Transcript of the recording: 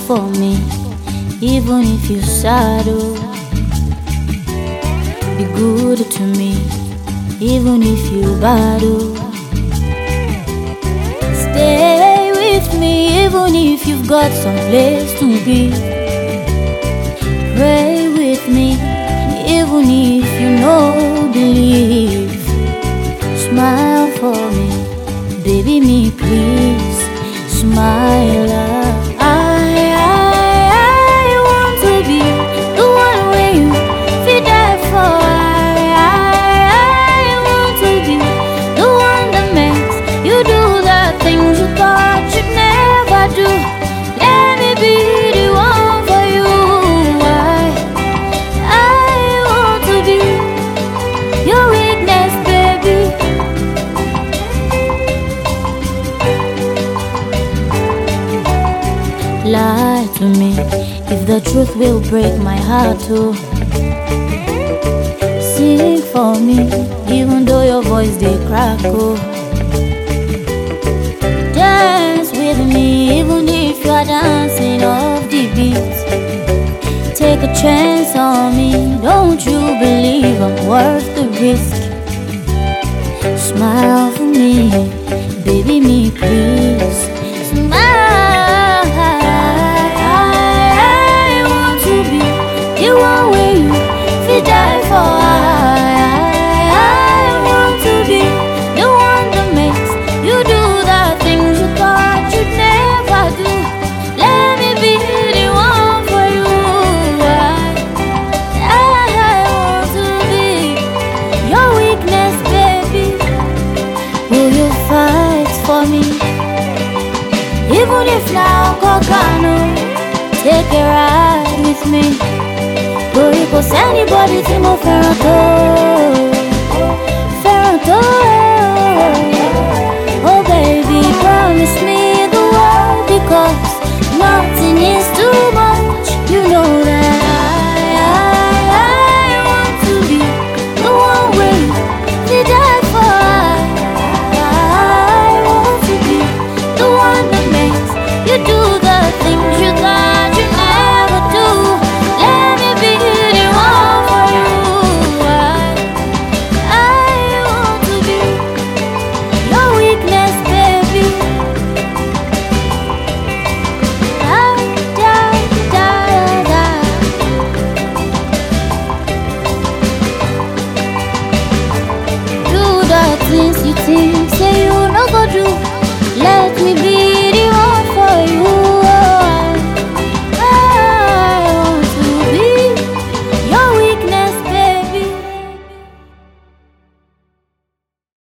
for me, even if you sad. Oh, be good to me, even if you bad. Oh, stay with me, even if you've got some place to be. Pray with me, even if you know believe. Smile for me, baby, me please. Smile. I want to be the one where you feel that for. I want to be the one that makes you do the things you thought you'd never do. Let me be the one for you. I want to be your weakness, baby. Lie to me if the truth will break my heart too. Sing for me even though your voice they crack. Oh, dance with me even if you're dancing off the beat. Take a chance on me, don't you believe I'm worth the risk? Smile for me, baby, me please. Smile. Die for. I want to be the one that makes you do the things you thought you'd never do. Let me be the one for you. I want to be your weakness, baby. Will you fight for me? Even if now Kokano, take a ride with me. Cause anybody to my Ferranto. Oh baby, promise me the world, because nothing is too much. You know that I want to be the one way to die for. I want to be the one that makes you do the things you thought you never do. Let me be the one for you. I want to be your weakness, baby. Da, da, da, da. Do the things you think say you no go do. Let me be